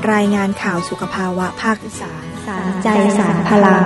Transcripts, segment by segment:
รายงานข่าวสุขภาวะภาคอีสานสารใจสารพลัง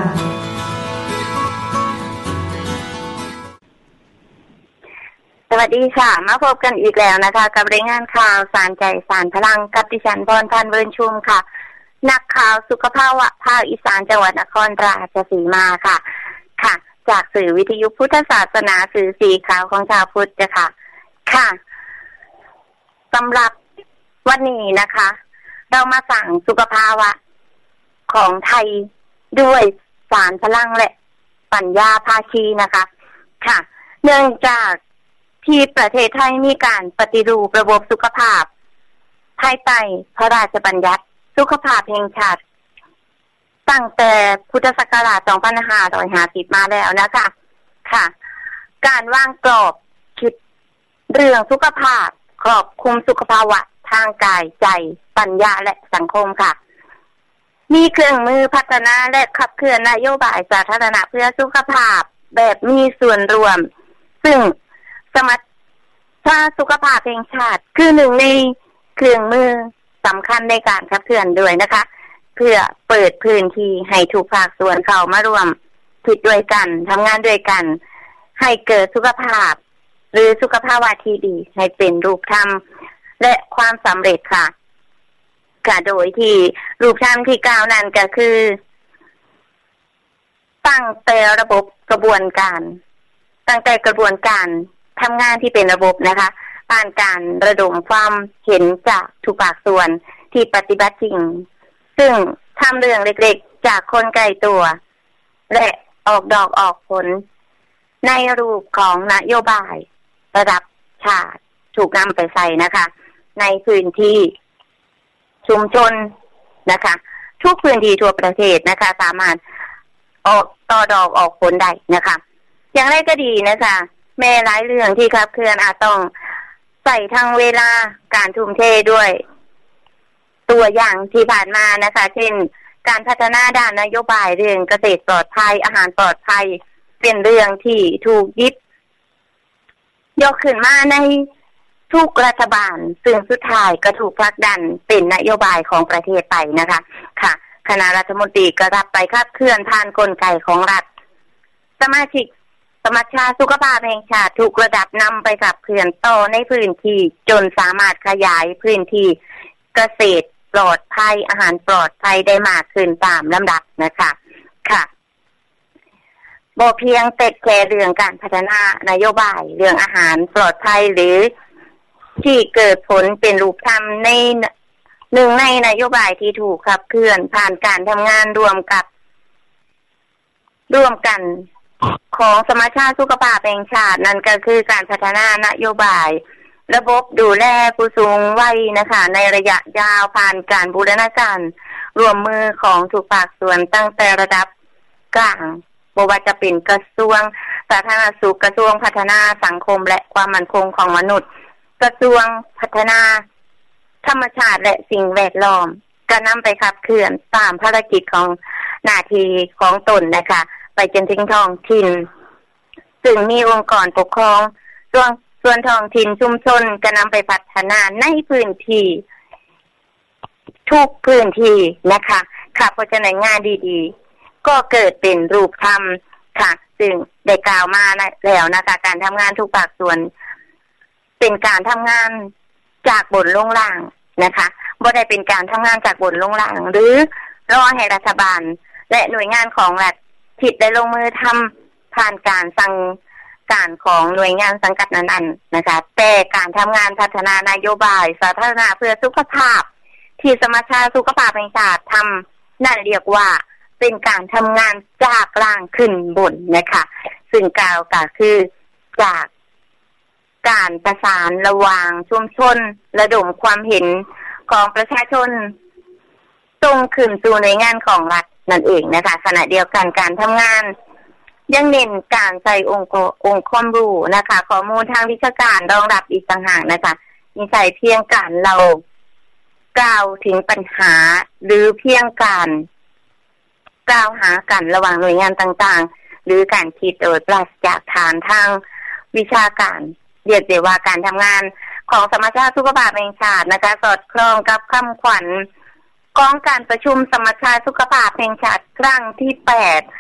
สวัสดีค่ะมาพบกันอีกแล้วนะคะกับรายงานข่าวสารใจสารพลังกับดิฉันพรพันธ์เวิร์นชุมค่ะนักข่าวสุขภาวะภาคอีสานจังหวัดนครราชสีมาค่ะค่ะจากสื่อวิทยุพุทธศาสนาสื่อสีขาวของชาวพุทธค่ะค่ะสำหรับวันนี้นะคะเรามาสั่งสุขภาวะของไทยด้วยสารพลังและปัญญาภาคีนะคะค่ะเนื่องจากที่ประเทศไทยมีการปฏิรูประบบสุขภาพภายใต้พระราชบัญญัติสุขภาพแห่งชาติตั้งแต่พุทธศักราช 2550 มาแล้วนะคะค่ะการวางกรอบคิดเรื่องสุขภาพครอบคลุมสุขภาวะทางกายใจปัญญาและสังคมค่ะมีเครื่องมือพัฒนาและขับเคลื่อนนโยบายสาธารณะเพื่อสุขภาพแบบมีส่วนรวมซึ่งสมัชชาสุขภาพแห่งชาติคือหนึ่งในเครื่องมือสำคัญในการขับเคลื่อนด้วยนะคะเพื่อเปิดพื้นที่ให้ทุกภาคส่วนเข้ามารวมคิดด้วยกันทำงานด้วยกันให้เกิดสุขภาพหรือสุขภาวะที่ดีให้เป็นรูปธรรมและความสำเร็จค่ะโดยที่รูปธรรมที่กล่าวนั้นก็คือตั้งแต่ระบบกระบวนการตั้งแต่กระบวนการทำงานที่เป็นระบบนะคะผ่านการระดมความเห็นจากทุกภาคส่วนที่ปฏิบัติจริงซึ่งทำเรื่องเล็กๆจากคนใกล้ตัวและออกดอกออกผลในรูปของนโยบายระดับชาติถูกนำไปใส่นะคะในพื้นที่ชุมชนนะคะทุกพื้นที่ทั่วประเทศนะคะสามารถออกต่อดอกออกผลได้นะคะอย่างไรก็ดีนะคะแม้หลายเรื่องที่ขับเคลื่อนอาจต้องใส่ทั้งเวลาการทุ่มเทด้วยตัวอย่างที่ผ่านมานะคะเช่นการพัฒนาด้านนโยบายเรื่องเกษตรปลอดภัยอาหารปลอดภัยเป็นเรื่องที่ถูกหยิบยกขึ้นมาในทุกรัฐบาลซึ่งสุดท้ายก็ถูกผลักดันเป็นนโยบายของประเทศไปนะคะค่ะคณะรัฐมนตรีก็รับไปขับเคลื่อนผ่านกลไกของรัฐสมาชิกสมัชชาสุขภาพแห่งชาติถูกระดับนำไปขับเคลื่อนต่อในพื้นที่จนสามารถขยายพื้นที่เกษตรปลอดภัยอาหารปลอดภัยได้มากขึ้นตามลำดับนะคะค่ะบ่เพียงแต่แค่เรื่องการพัฒนานโยบายเรื่องอาหารปลอดภัยหรือที่เกิดผลเป็นรูปธรรมในหนึ่งในนโยบายที่ถูกขับเคลื่อนผ่านการทำงานร่วมกันของสมัชชาสุขภาพแห่งชาตินั่นก็คือการพัฒนานโยบายระบบดูแลผู้สูงวัยนะคะในระยะยาวผ่านการบูรณาการร่วมมือของทุกภาคส่วนตั้งแต่ระดับกลางบ่ว่าจะเป็นกระทรวงสาธารณสุขกระทรวงพัฒนาสังคมและความมั่นคงของมนุษย์กระทรวงพัฒนาธรรมชาติและสิ่งแวดล้อมก็นำไปขับเคลื่อนตามภารกิจของหน้าที่ของตนนะคะไปจนถึงท้องถิ่นซึ่งมีองค์กรปกครองส่วนท้องถิ่นชุมชนก็นำไปพัฒนาในพื้นที่ทุกพื้นที่นะคะค่ะเพราะฉะนั้นงานดีๆก็เกิดเป็นรูปธรรมค่ะซึ่งได้กล่าวมาแล้วนะคะการทำงานทุกภาคส่วนเป็นการทำงานจากบนลงล่างนะคะบ่ได้เป็นการทำงานจากบนลงล่างหรือรอให้รัฐบาลและหน่วยงานของรัฐผิดได้ลงมือทำผ่านการสั่งการของหน่วยงานสังกัดนั้นๆนะคะแต่การทำงานพัฒนานโยบายสาธารณะเพื่อสุขภาพที่สมัชชาสุขภาพแห่งชาติทำนั่นเรียกว่าเป็นการทำงานจากล่างขึ้นบนนะคะซึ่งกล่าวก็คือจากการประสานระหว่างชุมชนระดมความเห็นของประชาชนส่งขึ้นสู่หน่วยงานของรัฐนั่นเองนะคะขณะเดียวกันการทำงานยังเน้นการใส่องค์ความรู้นะคะข้อมูลทางวิชาการรองรับอีกต่างหากนะคะมีใส่เพียงการเรากล่าวถึงปัญหาหรือเพียงการกล่าวหากันระหว่างหน่วยงานต่างๆหรือการคิดโดยปราศจากฐานทางวิชาการเรียกได้ว่าการทำงานของสมัชชาสุขภาพแห่งชาตินะคะสอดคล้องกับคำขวัญกองการประชุมสมัชชาสุขภาพแห่งชาติครั้งที่8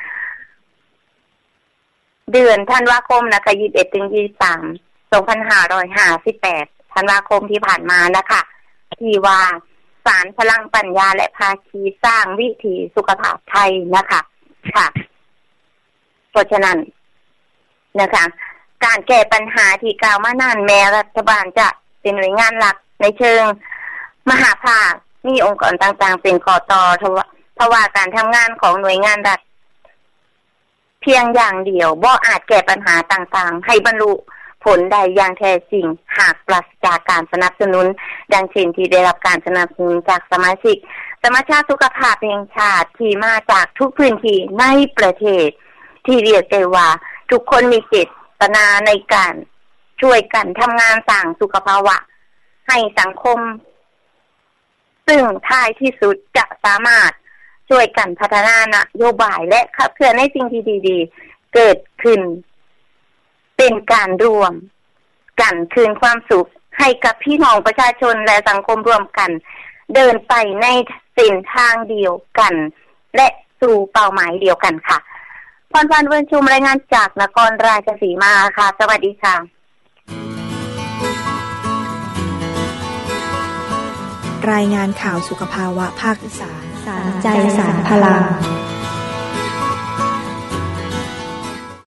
เดือนธันวาคมนะคะ21ถึง23 2558ธันวาคมที่ผ่านมานะคะที่ว่าศาลพลังปัญญาและภาคีสร้างวิถีสุขภาพไทยนะคะค่ะเพราะฉะนั้นนะคะการแก้ปัญหาที่กล่าวมานานแม้รัฐบาลจะเป็นหน่วยงานหลักในเชิงมหาภาคมีองค์กรต่างๆเป็นข้อต่อเพราะว่าการทำงานของหน่วยงานรัฐเพียงอย่างเดียวบ่อาจแก้ปัญหาต่างๆให้บรรลุผลได้อย่างแท้จริงหากปราศจากการสนับสนุนดังเช่นที่ได้รับการสนับสนุนจากสมาชิกสมัชชาสุขภาพแห่งชาติที่มาจากทุกพื้นที่ในประเทศที่เรียกได้ว่าทุกคนมีเจตนาในการช่วยกันทำงานสร้างสุขภาวะให้สังคมซึ่งท้ายที่สุดจะสามารถช่วยกันพัฒนานโยบายและขับเคลื่อนให้สิ่งที่ดีๆเกิดขึ้นเป็นการรวมกันคืนความสุขให้กับพี่น้องประชาชนและสังคมรวมกันเดินไปในเส้นทางเดียวกันและสู่เป้าหมายเดียวกันค่ะพรพันธ์ เวิร์นชุมรายงานจากนครราชสีมาค่ะสวัสดีค่ะรายงานข่าวสุขภาวะภาคอีสานสารใจสารพลัง